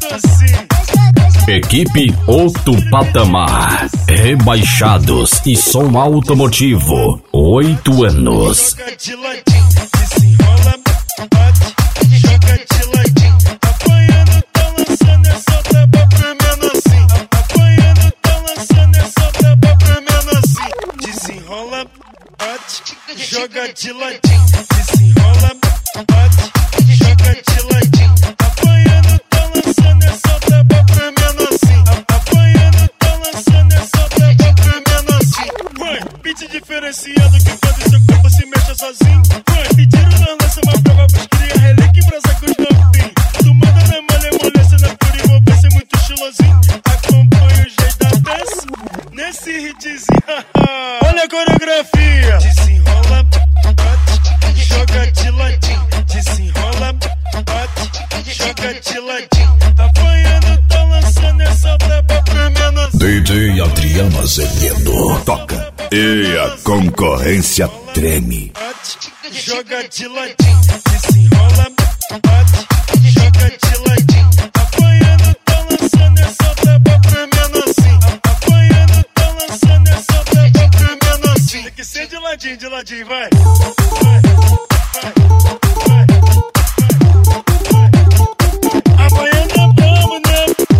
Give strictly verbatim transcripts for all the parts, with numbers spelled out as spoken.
Equipe Outro Patamar, rebaixados e som automotivo, oito anos. Joga de ladinho, desenrola, bate, joga de ladinho. Apanhando, tá lançando essa taba pra menorzinho. Apanhando, tá lançando essa taba pra menorzinho. Desenrola, bate, joga de ladinho. Desenrola, bate, joga de ladinho. Apanhando, tá lançando essa taba pra menorzinho. Apanhando, tá lançando essa taba pra menorzinho. Vai, beat diferenciado que quando seu corpo se mexe sozinho. Vai, pediram na lança uma prova pros cria relíquia e brasa com os novinhos. Tu manda na malemolência, na pura envolvência, muito estilosinho. Acompanha o jeito da dança nesse hitzinho. Olha a coreografia. Desenrola, bate, joga de ladinho. Desenrola, bate, joga de ladinho. Apanhando, tá lançando essa braba pra menorzinho. D J Adriano Azevedo toca e a concorrência treme. Bate, joga de ladinho. Desenrola, bate, joga de ladinho. Apanhando, tá lançando essa braba pra menorzinho. Apanhando, tá lançando essa braba pra menorzinho. Tem que ser de ladinho, de ladinho, vai. Vai, vai, vai, vai. Apanhando é bom, né?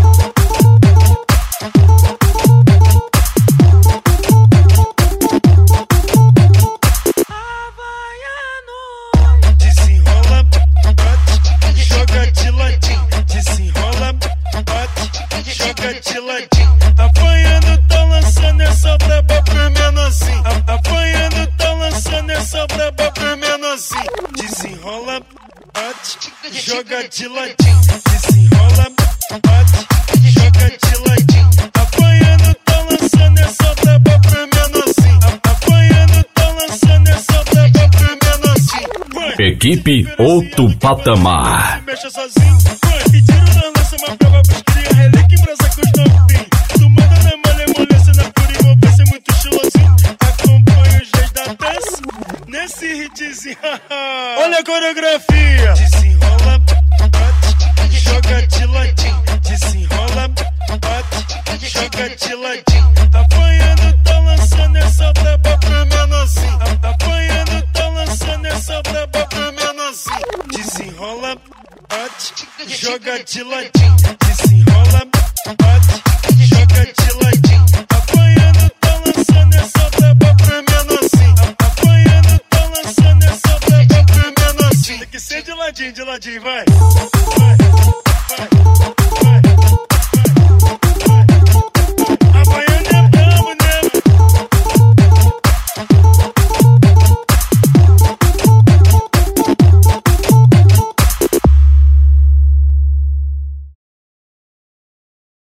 Desenrola, bate, joga de ladinho. Desenrola, bate, joga de ladinho. Apanhando, tá lançando essa braba pra menorzinho. Apanhando, tá lançando essa braba pra menorzinho. Desenrola, bate, joga de ladinho. Desenrola, bate, joga de ladinho. Apanhando, tá lançando essa braba pra menorzinho. Apanhando, tá lançando essa braba pra menorzinho. Equipe Outro Patamar. Mexa sozinho, vai, pediram na lança uma prova pros cria relíquia e brasa com os novinhos. Tu manda na malemolência, na pura envolvência, muito estilosinho. Acompanha o jeito da dança nesse hitzinho. Olha a coreografia. Desenrola, bate, joga de ladinho. Desenrola, bate, joga de ladinho. Apanhando, tá lançando essa braba pra menorzinho. Apanhando, tá lançando essa braba pra menorzinho. Desenrola, bate, joga de ladinho. Desenrola, bate, joga de ladinho. Apanhando, tá lançando essa braba pra menorzinho. Apanhando, tá lançando essa braba pra menorzinho. Tem que ser de ladinho, de ladinho, vai. Vai, vai, vai.